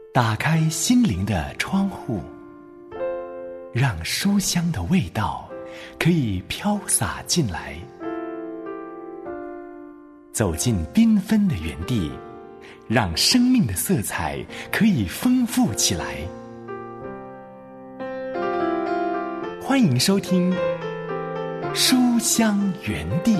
打开心灵的窗户，让书香的味道可以飘洒进来。走进缤纷的园地，让生命的色彩可以丰富起来。欢迎收听书香园地。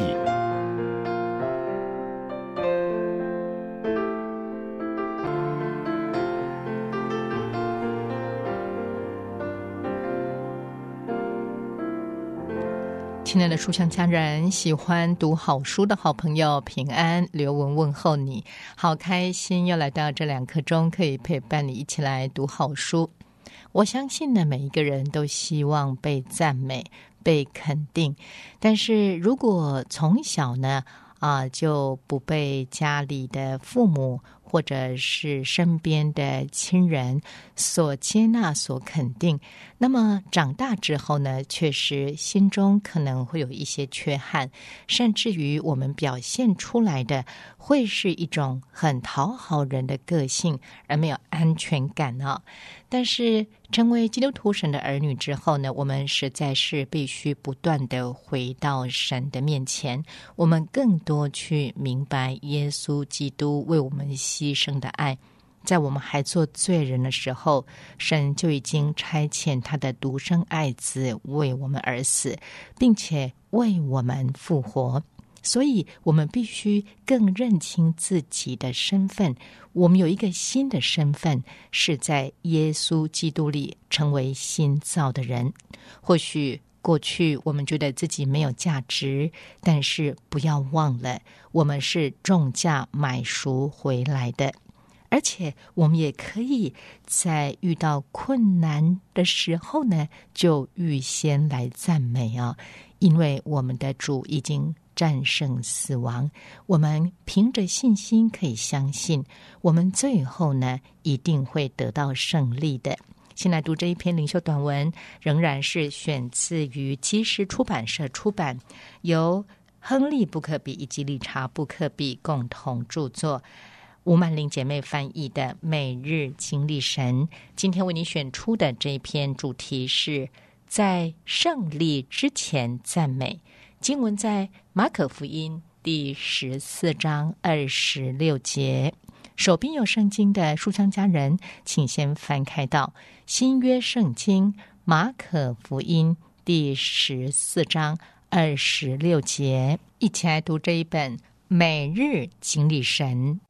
亲爱的书香家人，喜欢读好书的好朋友，平安，刘文问候你，好开心又来到这2刻钟，可以陪伴你一起来读好书。我相信呢，每一个人都希望被赞美、被肯定，但是如果从小呢就不被家里的父母或者是身边的亲人所接纳、所肯定，那么长大之后呢，确实心中可能会有一些缺憾，甚至于我们表现出来的会是一种很讨好人的个性，而没有安全感但是成为基督徒神的儿女之后呢，我们实在是必须不断的回到神的面前，我们更多去明白耶稣基督为我们牺牲的爱。在我们还做罪人的时候，神就已经差遣他的独生爱子为我们而死，并且为我们复活。所以我们必须更认清自己的身份，我们有一个新的身份，是在耶稣基督里成为新造的人。或许过去我们觉得自己没有价值，但是不要忘了，我们是重价买赎回来的，而且我们也可以在遇到困难的时候呢，就预先来赞美因为我们的主已经战胜死亡，我们凭着信心可以相信，我们最后呢一定会得到胜利的。先来读这一篇灵修短文，仍然是选自于基石出版社出版，由亨利·布克比以及理查·布克比共同著作，吴曼玲姐妹翻译的《每日经历神》。今天为你选出的这一篇主题是在胜利之前赞美。经文在马可福音第14章26节。手边有圣经的书香家人，请先翻开到新约圣经马可福音第14章26节，一起来读这一本每日经历神。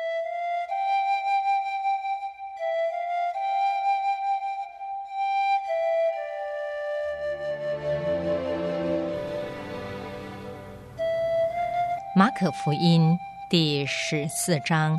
马可福音第14章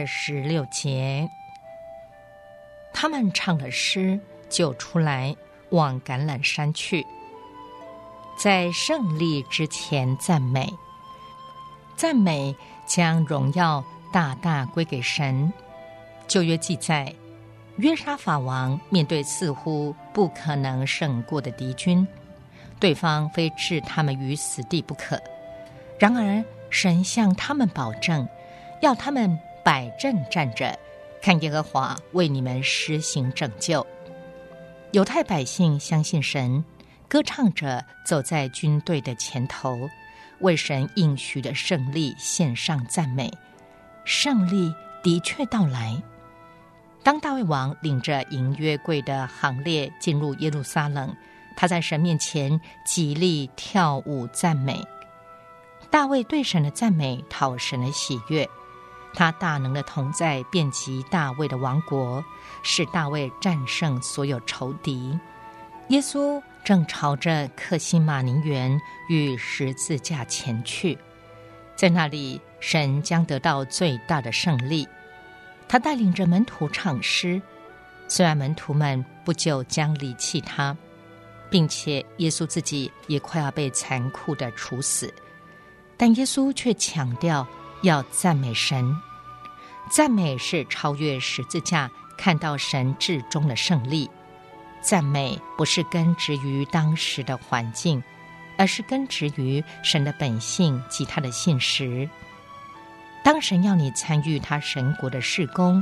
26节，他们唱了诗，就出来往橄榄山去，在胜利之前赞美。赞美将荣耀大大归给神。旧约记载，约沙法王面对似乎不可能胜过的敌军，对方非置他们于死地不可。然而神向他们保证，要他们摆阵站着，看耶和华为你们施行拯救。犹太百姓相信神，歌唱着走在军队的前头，为神应许的胜利献上赞美。胜利的确到来。当大卫王领着迎约柜的行列进入耶路撒冷，他在神面前极力跳舞赞美。大卫对神的赞美讨神的喜悦，他大能的同在遍及大卫的王国，使大卫战胜所有仇敌。耶稣正朝着客西马尼园与十字架前去，在那里神将得到最大的胜利。他带领着门徒唱诗，虽然门徒们不久将离弃他，并且耶稣自己也快要被残酷的处死，但耶稣却强调要赞美神。赞美是超越十字架，看到神至终的胜利。赞美不是根植于当时的环境，而是根植于神的本性及他的信实。当神要你参与他神国的事工，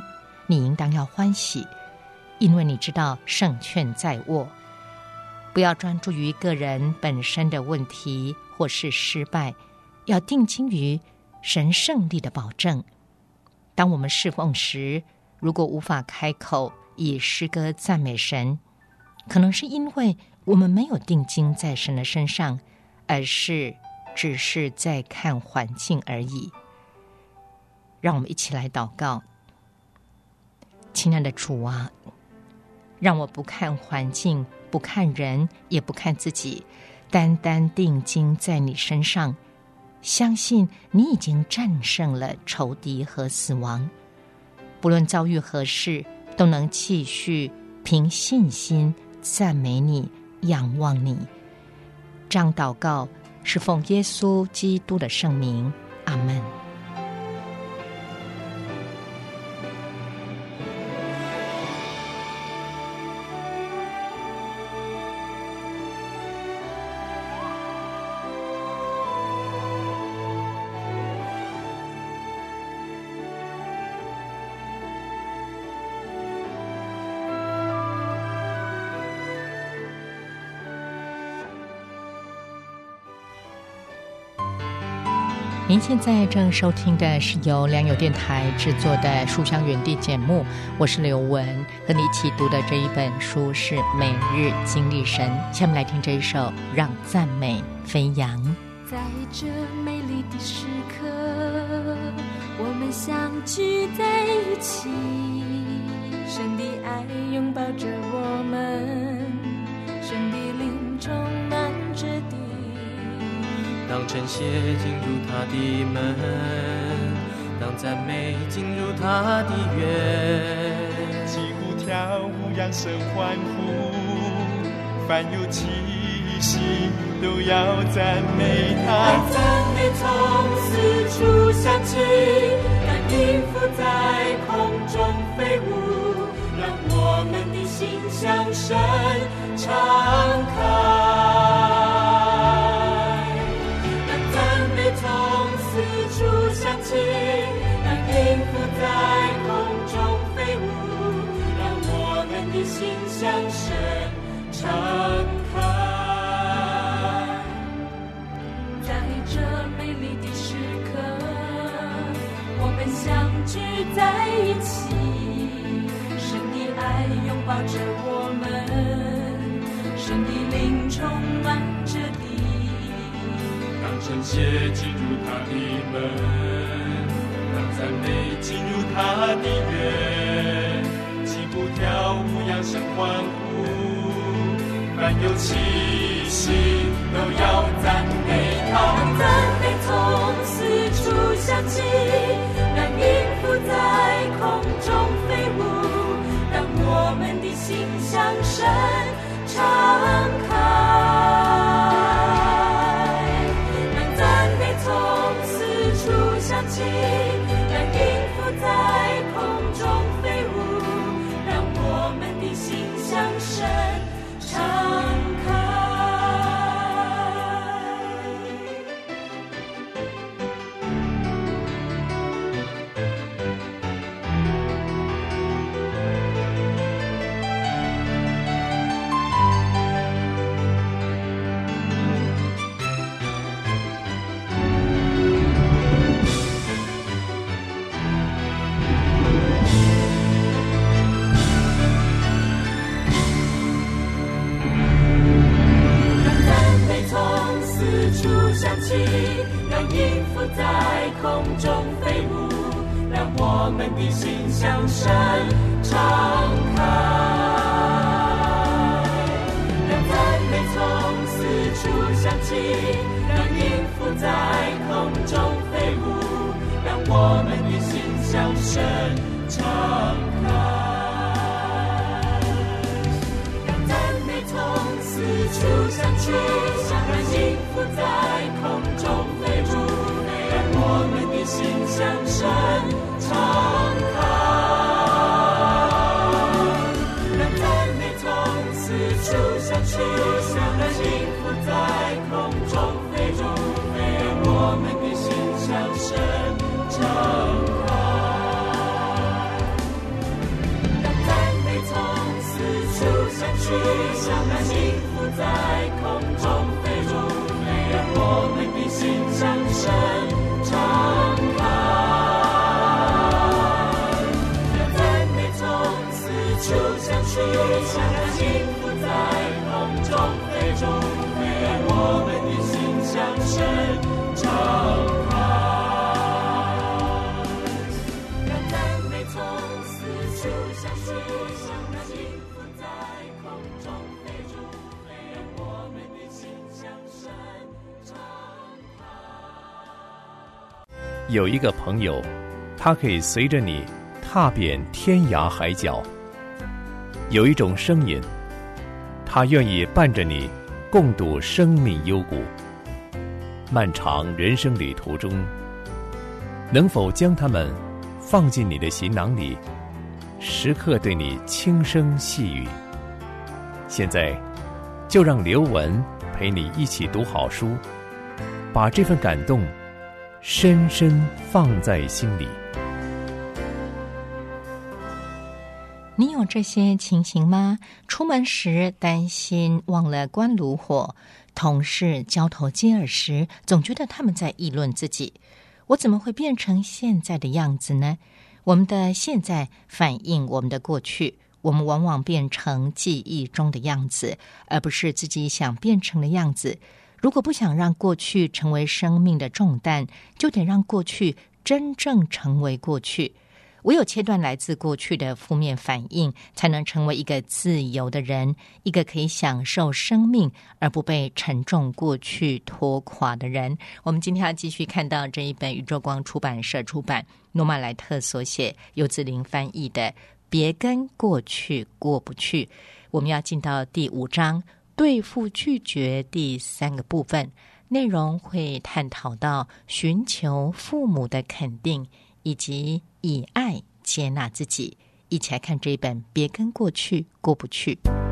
你应当要欢喜，因为你知道胜券在握。不要专注于个人本身的问题或是失败，要定睛于神胜利的保证。当我们侍奉时，如果无法开口以诗歌赞美神，可能是因为我们没有定睛在神的身上，而是只是在看环境而已。让我们一起来祷告。亲爱的主啊，让我不看环境，不看人，也不看自己，单单定睛在你身上，相信你已经战胜了仇敌和死亡。不论遭遇何事，都能继续凭信心赞美你，仰望你。这样祷告是奉耶稣基督的圣名，阿们。您现在正收听的是由良友电台制作的《书香园地》节目，我是刘雯，和你一起读的这一本书是《每日经历神》。下面来听这一首《让赞美飞扬》。 在这美丽的时刻，我们相聚在一起，神的爱拥抱着我们，神的灵充满着地。 当晨曦进入他的门，当赞美进入他的园， 击鼓跳舞扬声欢呼，凡有气息都要赞美他。 赞美从四处响起，让音符在空中飞舞，让我们的心向神敞开。让音符在空中飞舞，让我们的心向神敞开。在这美丽的时刻，我们相聚在一起，神的爱拥抱着我们，神的灵充满着地。 当晨曦进入他的门，当赞美进入他的园，击鼓跳舞扬声欢呼，凡有气息都要赞美他。 让赞美从四处响起，让音符在空中飞舞，让我们的心向神敞开。响起，让音符在空中飞舞，让我们的心向神敞开。让音符在空中飞舞，让我们的心向神敞开。让赞美从四处响起，让音符在空中飞舞，让我们的心向神敞开。让赞美从四处响起，让音符在空中飞舞，让我们的心向神敞开。让赞美从四处响起，让音符在空中飞舞，让我们的心向神敞开。 去，像那幸福在空中飞入，让我们的心向神敞开，让赞美从四处响去，像那幸福在空中飞入，让我们的心向神敞开，让赞美从四处响去，像那幸福在空中飞入，让我们的心向神敞开。 有一个朋友，他可以随着你踏遍天涯海角；有一种声音，他愿意伴着你共度生命幽谷。漫长人生旅途中，能否将他们放进你的行囊里，时刻对你轻声细语？现在就让刘文陪你一起读好书，把这份感动深深放在心里。 你有这些情形吗？出门时担心忘了关炉火，同事交头接耳时总觉得他们在议论自己，我怎么会变成现在的样子呢？我们的现在反映我们的过去，我们往往变成记忆中的样子，而不是自己想变成的样子。如果不想让过去成为生命的重担，就得让过去真正成为过去。唯有切断来自过去的负面反应，才能成为一个自由的人，一个可以享受生命而不被沉重过去拖垮的人。我们今天要继续看到这一本宇宙光出版社出版，诺曼莱特所写，尤子霖翻译的《别跟过去过不去》。我们要进到第5章，对付拒绝第3个部分，内容会探讨到寻求父母的肯定，以及以爱接纳自己。一起来看这一本《别跟过去过不去》。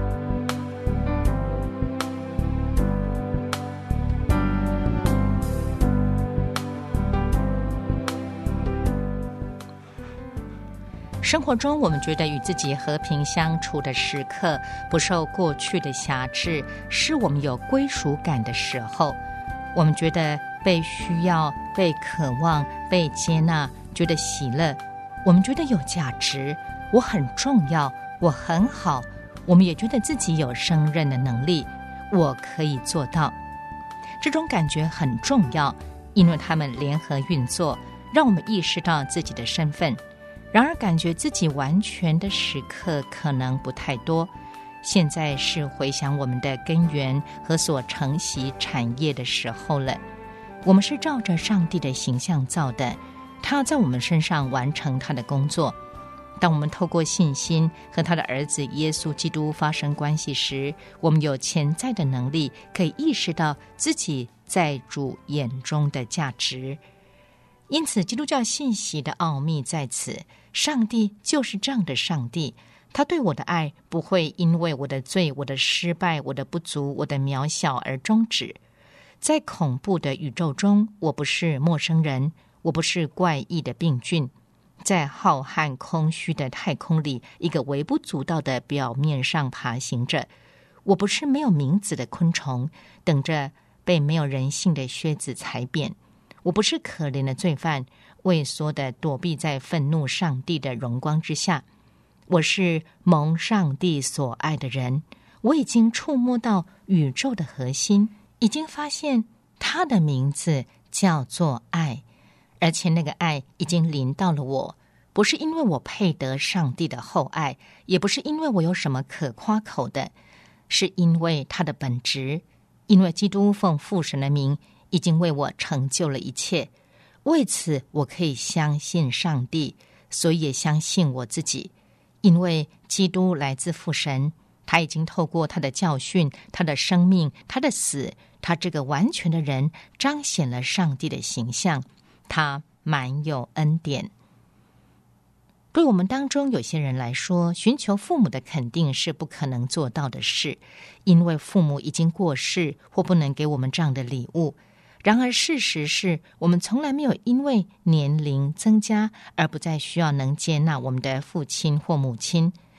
生活中，我们觉得与自己和平相处的时刻，不受过去的辖制，是我们有归属感的时候。我们觉得被需要、被渴望、被接纳，觉得喜乐，我们觉得有价值，我很重要，我很好，我们也觉得自己有胜任的能力，我可以做到。这种感觉很重要，因为它们联合运作，让我们意识到自己的身份。然而感觉自己完全的时刻可能不太多。现在是回想我们的根源和所承袭产业的时候了。我们是照着上帝的形象造的，他要在我们身上完成他的工作。当我们透过信心和他的儿子耶稣基督发生关系时，我们有潜在的能力可以意识到自己在主眼中的价值。因此基督教信息的奥秘在此，上帝就是这样的上帝，他对我的爱不会因为我的罪、我的失败、我的不足、我的渺小而终止。在恐怖的宇宙中，我不是陌生人，我不是怪异的病菌，在浩瀚空虚的太空里，一个微不足道的表面上爬行着。我不是没有名字的昆虫，等着被没有人性的靴子踩扁。我不是可怜的罪犯，畏缩地躲避在愤怒上帝的荣光之下。我是蒙上帝所爱的人，我已经触摸到宇宙的核心，已经发现他的名字叫做爱，而且那个爱已经临到了我，不是因为我配得上帝的厚爱，也不是因为我有什么可夸口的，是因为他的本质，因为基督奉父神的名已经为我成就了一切。为此我可以相信上帝，所以也相信我自己。因为基督来自父神，他已经透过他的教训、他的生命、他的死，他这个完全的人彰显了上帝的形象，他满有恩典。对我们当中有些人来说，寻求父母的肯定是不可能做到的事，因为父母已经过世或不能给我们这样的礼物。然而事实是，我们从来没有因为年龄增加而不再需要能接纳我们的父亲或母亲。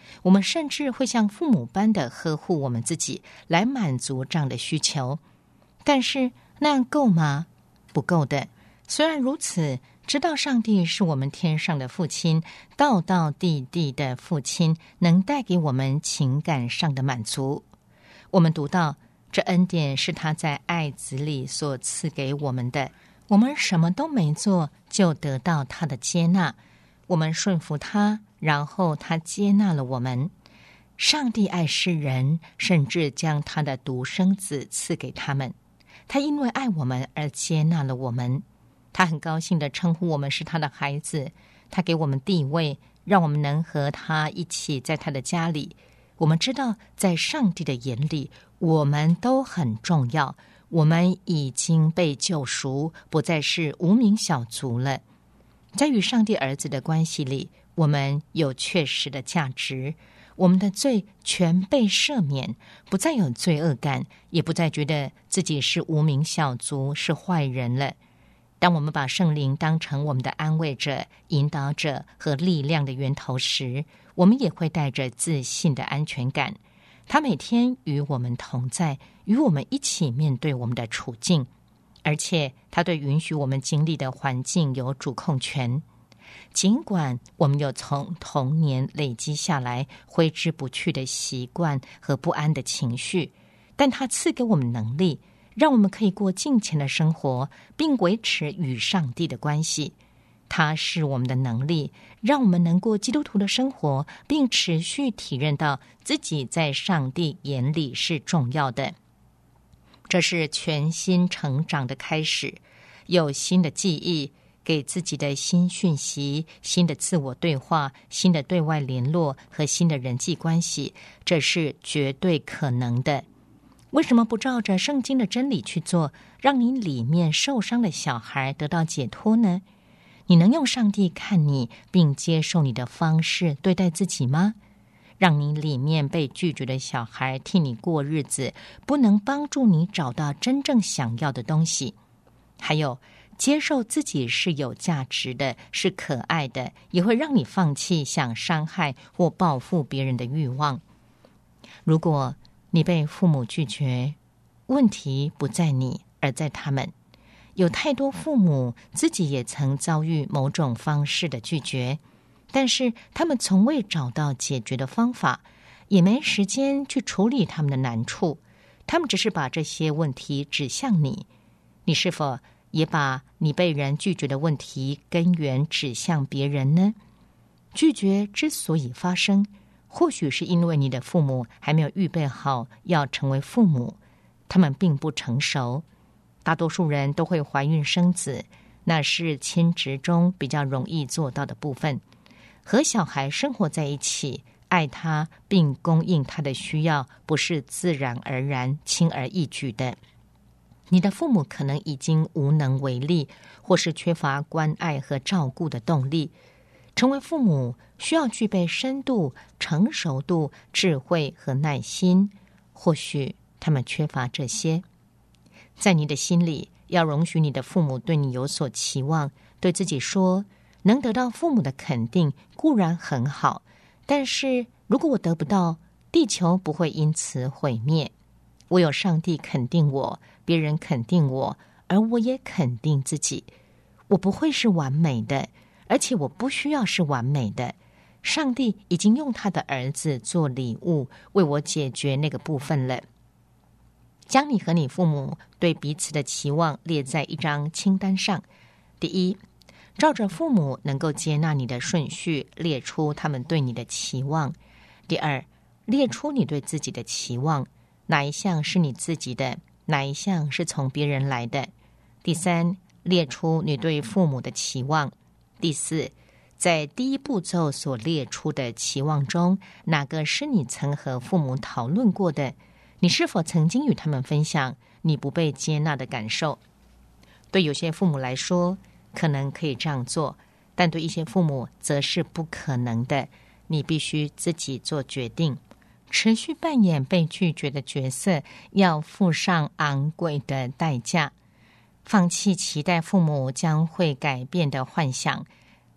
我们甚至会像父母般的呵护我们自己，来满足这样的需求。但是那样够吗？不够的。虽然如此，知道上帝是我们天上的父亲，道道地地的父亲，能带给我们情感上的满足。我们读到，这恩典是他在爱子里所赐给我们的，我们什么都没做，就得到他的接纳。我们顺服他，然后他接纳了我们。上帝爱世人，甚至将他的独生子赐给他们。他因为爱我们而接纳了我们。他很高兴地称呼我们是他的孩子。他给我们地位，让我们能和他一起在他的家里。我们知道，在上帝的眼里，我们都很重要。我们已经被救赎，不再是无名小卒了。在与上帝儿子的关系里，我们有确实的价值，我们的罪全被赦免，不再有罪恶感，也不再觉得自己是无名小卒，是坏人了。当我们把圣灵当成我们的安慰者、引导者和力量的源头时，我们也会带着自信的安全感。他每天与我们同在，与我们一起面对我们的处境，而且他对允许我们经历的环境有主控权。尽管我们有从童年累积下来挥之不去的习惯和不安的情绪，但他赐给我们能力，让我们可以过敬虔的生活，并维持与上帝的关系。他是我们的能力，让我们能过基督徒的生活，并持续体认到自己在上帝眼里是重要的。这是全新成长的开始，有新的记忆，给自己的新讯息，新的自我对话，新的对外联络和新的人际关系，这是绝对可能的。为什么不照着圣经的真理去做，让你里面受伤的小孩得到解脱呢？你能用上帝看你并接受你的方式对待自己吗？让你里面被拒绝的小孩替你过日子，不能帮助你找到真正想要的东西。还有，接受自己是有价值的，是可爱的，也会让你放弃想伤害或报复别人的欲望。如果你被父母拒绝，问题不在你，而在他们。有太多父母自己也曾遭遇某种方式的拒绝，但是他们从未找到解决的方法，也没时间去处理他们的难处。他们只是把这些问题指向你。你是否也把你被人拒绝的问题根源指向别人呢？拒绝之所以发生，或许是因为你的父母还没有预备好要成为父母，他们并不成熟。大多数人都会怀孕生子，那是亲职中比较容易做到的部分。和小孩生活在一起，爱他并供应他的需要，不是自然而然、轻而易举的。你的父母可能已经无能为力，或是缺乏关爱和照顾的动力。成为父母需要具备深度、成熟度、智慧和耐心，或许他们缺乏这些。在你的心里，要容许你的父母对你有所期望，对自己说，能得到父母的肯定固然很好，但是如果我得不到，地球不会因此毁灭。我有上帝肯定我，别人肯定我，而我也肯定自己。我不会是完美的，而且我不需要是完美的。上帝已经用他的儿子做礼物，为我解决那个部分了。将你和你父母对彼此的期望列在一张清单上。第一，照着父母能够接纳你的顺序，列出他们对你的期望。第二，列出你对自己的期望，哪一项是你自己的，哪一项是从别人来的。第三，列出你对父母的期望。第四，在第一步骤所列出的期望中，哪个是你曾和父母讨论过的？你是否曾经与他们分享你不被接纳的感受？对有些父母来说，可能可以这样做，但对一些父母则是不可能的。你必须自己做决定。持续扮演被拒绝的角色，要付上昂贵的代价。放弃期待父母将会改变的幻想，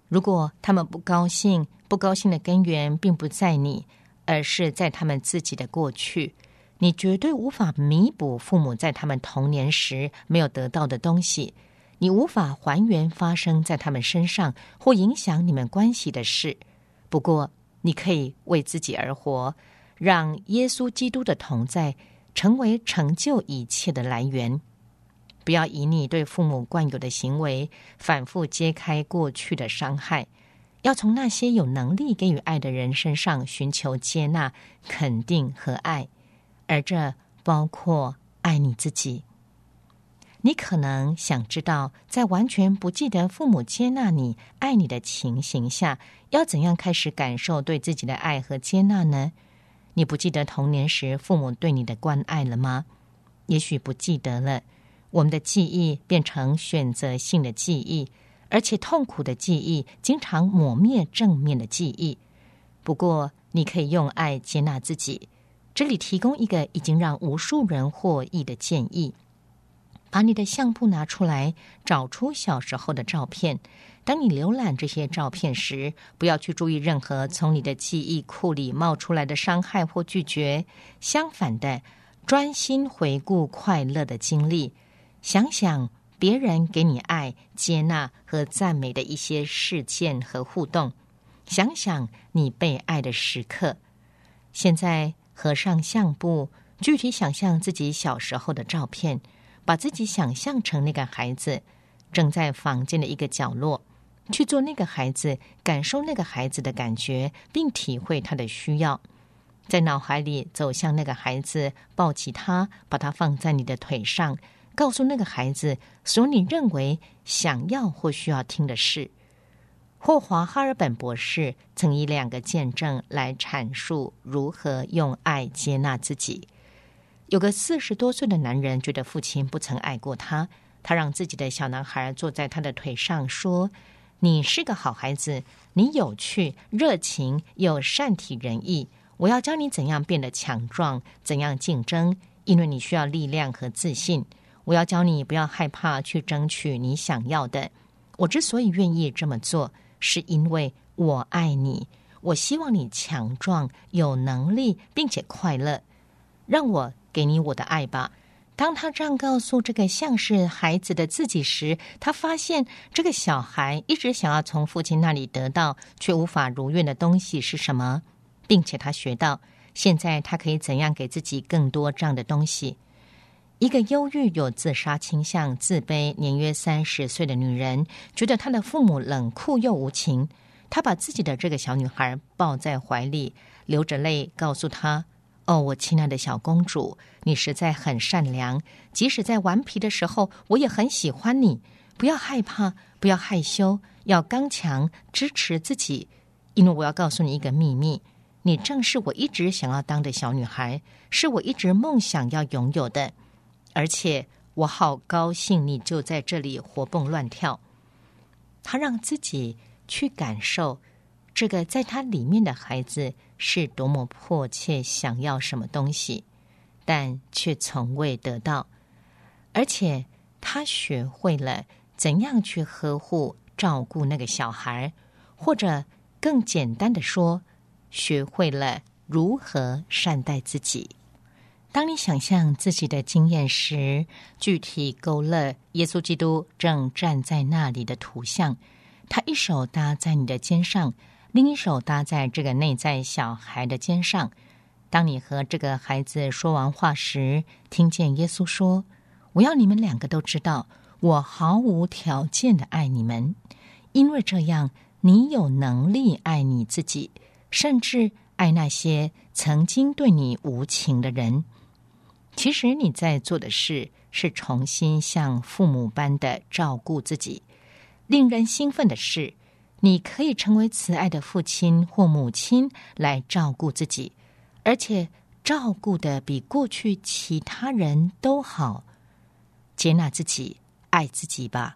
如果他们不高兴的根源并不在你，而是在他们自己的过去，你绝对无法弥补父母在他们童年时没有得到的东西，你无法还原发生在他们身上或影响你们关系的事。不过你可以为自己而活，让耶稣基督的同在成为成就一切的来源。不要以你对父母惯有的行为反复揭开过去的伤害，要从那些有能力给予爱的人身上寻求接纳、肯定和爱，而这包括爱你自己。你可能想知道，在完全不记得父母接纳你、爱你的情形下，要怎样开始感受对自己的爱和接纳呢？你不记得童年时父母对你的关爱了吗？也许不记得了。我们的记忆变成选择性的记忆，而且痛苦的记忆经常抹灭正面的记忆。不过你可以用爱接纳自己。这里提供一个已经让无数人获益的建议：把你的相簿拿出来，找出小时候的照片。当你浏览这些照片时，不要去注意任何从你的记忆库里冒出来的伤害或拒绝，相反的，专心回顾快乐的经历，想想别人给你爱、接纳和赞美的一些事件和互动，想想你被爱的时刻。现在合上相簿，具体想象自己小时候的照片，把自己想象成那个孩子，正在房间的一个角落，去做那个孩子，感受那个孩子的感觉，并体会他的需要。在脑海里走向那个孩子，抱起他，把他放在你的腿上，告诉那个孩子所有你认为想要或需要听的事。霍华·哈尔本博士曾以2个见证来阐述如何用爱接纳自己。有个40多岁的男人觉得父亲不曾爱过他，他让自己的小男孩坐在他的腿上说：你是个好孩子，你有趣、热情又善体人意，我要教你怎样变得强壮，怎样竞争，因为你需要力量和自信。我要教你不要害怕去争取你想要的。我之所以愿意这么做，是因为我爱你，我希望你强壮、有能力并且快乐。让我给你我的爱吧。当他这样告诉这个像是孩子的自己时，他发现这个小孩一直想要从父亲那里得到却无法如愿的东西是什么，并且他学到现在他可以怎样给自己更多这样的东西。一个忧郁、有自杀倾向、自卑、年约30岁的女人，觉得她的父母冷酷又无情。她把自己的这个小女孩抱在怀里，流着泪告诉她：哦，我亲爱的小公主，你实在很善良，即使在顽皮的时候，我也很喜欢你。不要害怕，不要害羞，要刚强，支持自己。因为我要告诉你一个秘密，你正是我一直想要当的小女孩，是我一直梦想要拥有的。而且我好高兴你就在这里活蹦乱跳。他让自己去感受这个在他里面的孩子是多么迫切想要什么东西，但却从未得到。而且他学会了怎样去呵护照顾那个小孩，或者更简单的说，学会了如何善待自己。当你想象自己的经验时，具体勾勒耶稣基督正站在那里的图像，他一手搭在你的肩上，另一手搭在这个内在小孩的肩上。当你和这个孩子说完话时，听见耶稣说：我要你们2个都知道，我毫无条件的爱你们，因为这样你有能力爱你自己，甚至爱那些曾经对你无情的人。其实你在做的事是重新像父母般的照顾自己。令人兴奋的是，你可以成为慈爱的父亲或母亲来照顾自己，而且照顾得比过去其他人都好。接纳自己，爱自己吧。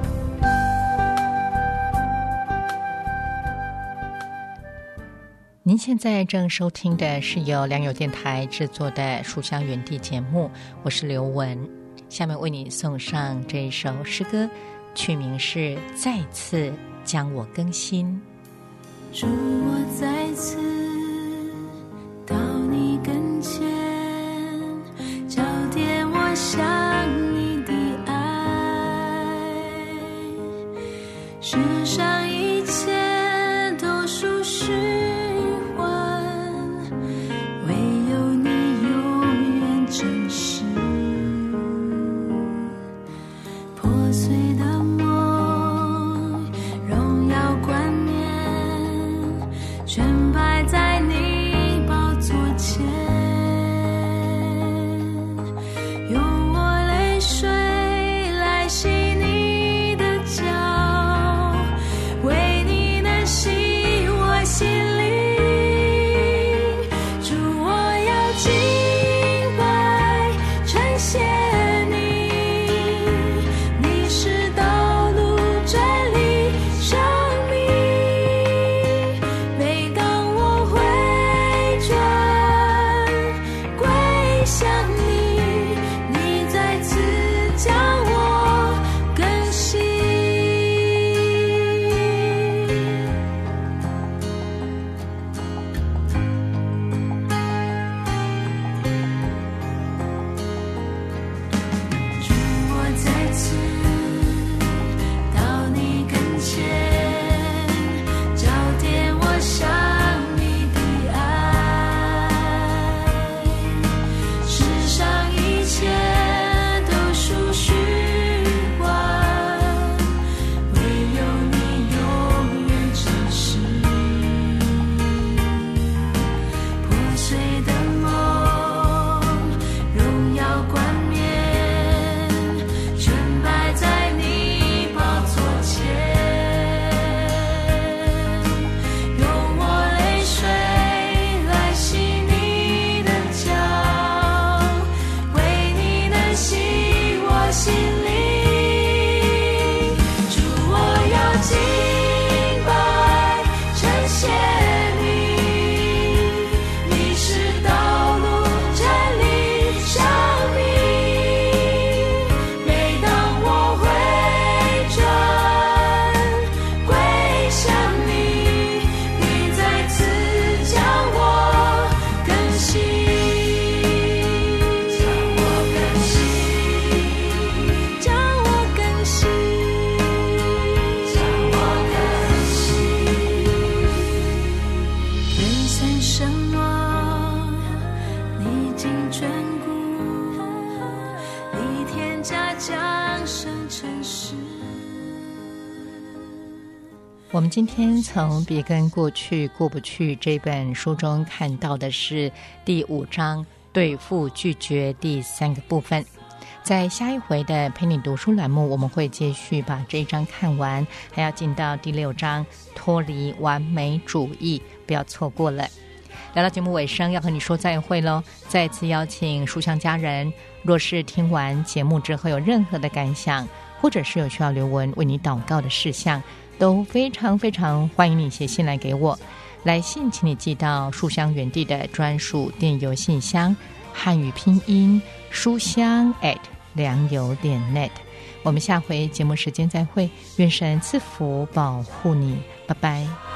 您您现在正收听的是由良友电台制作的《书香园地》节目，我是刘雯。下面为你送上这一首诗歌，曲名是《再次将我更新》。 主，我再次到你跟前，交点我向你的爱，世上一切都属虚幻，唯有你永远真实。破碎的梦，荣耀冠冕，全摆在你宝座前，用我泪水来洗你的脚，为你能洗我心灵。主，我要敬拜称谢你，你是道路真理生命。每当我回转归向你，你再次将我更新。主，我再次到你跟前，交点我向你的爱，世上一切都属虚幻，唯有你永远真实。破碎的梦，荣耀冠冕，全摆在你宝座前，用我泪水来洗你的脚，为你能洗我心灵。主，我要敬拜称谢你，你是道路真理生命。每当我回转归向你，你再次将我更新，将我更新，将我更新。人生什么历经眷顾，你添加降生成世。 我们今天从别跟过去过不去这本书中看到的是第5章对付拒绝第3个部分。在下一回的陪你读书栏目，我们会继续把这一章看完，还要进到第6章脱离完美主义，不要错过了。来到节目尾声，要和你说再会咯。再次邀请书香家人，若是听完节目之后有任何的感想，或者是有需要刘雯为你祷告的事项，都非常非常欢迎你写信来给我。来信请你寄到书香园地的专属电邮信箱，汉语拼音书香良友.net。我们下回节目时间再会，愿神赐福保护你，拜拜。